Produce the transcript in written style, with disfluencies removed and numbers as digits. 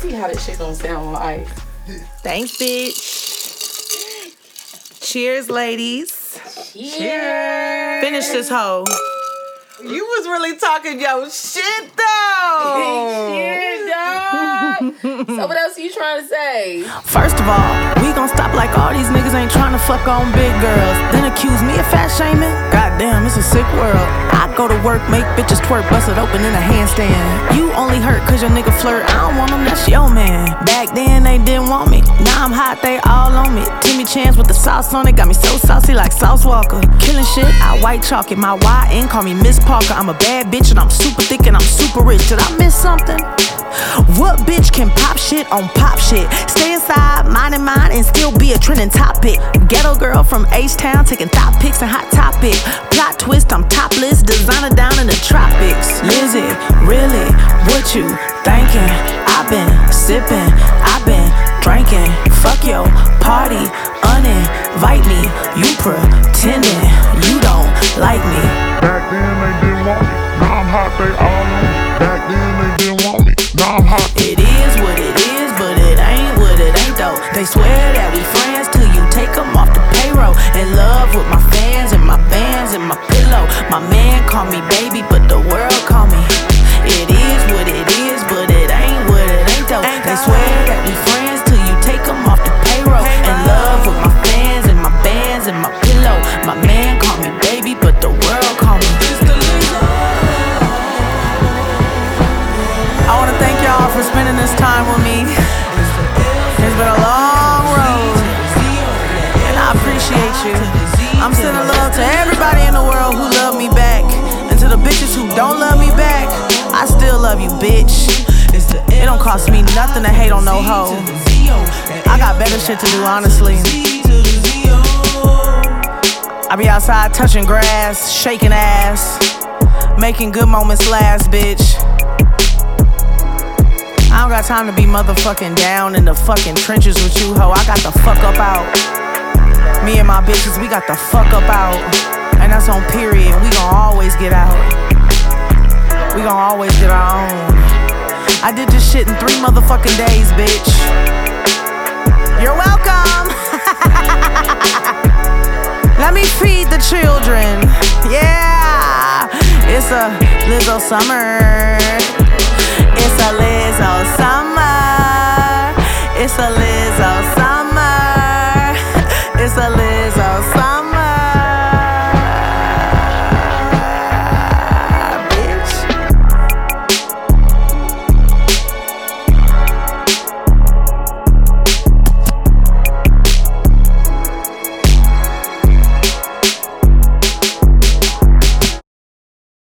see how this shit gonna sound on ice. Thanks, bitch. Cheers, ladies. Cheers. Finish this hoe. You was really talking your shit, though. Shit, dog. So what else are you trying to say? First of all, we gon' stop like all these niggas ain't trying to fuck on big girls. Then accuse me of fat shaming? Goddamn, it's a sick world. I go to work, make bitches twerk, bust it open in a handstand. You only hurt cause your nigga flirt. I don't want him, that's your man. Back then they didn't want me. Now I'm hot, they all on me. Timmy Chance with the sauce on it got me so saucy like Sauce Walker. Killing shit, I white chalk it. My YN call me Miss Parker. I'm a bad bitch and I'm super thick and I'm super rich. Did I miss something? What bitch can pop shit on pop shit? Stay inside, minding mine, and still be a trending topic. Ghetto girl from H-Town, taking thought pics and hot topic. Plot twist, I'm topless, designer down in the tropics. Lizzie, really, what you thinking? I've been sipping, I've been drinking. Fuck your party, uninvite me. You pretending you don't like me. Back then they didn't want me, now I'm hot, they all on me. Back then they didn't want me, now I'm hot. It is what it is, but it ain't what it ain't though. They swear that we friends till you take them off the payroll. In love with my fans and my bands and my pillow. My man call me baby, but the world call me. It is what it is, but it ain't what it ain't though. They swear that we friends till you take them off the payroll. In love with my fans and my bands and my pillow. My man call me baby, but the world call me. I wanna thank y'all for spending this time with me. It's been a long road, and I appreciate you. I'm sending love to everybody in the world who love me back, and to the bitches who don't love me back, I still love you, bitch. It don't cost me nothing to hate on no hoe. I got better shit to do, honestly. I be outside touching grass, shaking ass, making good moments last, bitch. I don't got time to be motherfucking down in the fucking trenches with you, ho. I got the fuck up out. Me and my bitches, we got the fuck up out. And that's on period. We gon' always get out. We gon' always get our own. I did this shit in 3 motherfucking days, bitch. You're welcome. Let me feed the children. Yeah. It's a Lizzo summer.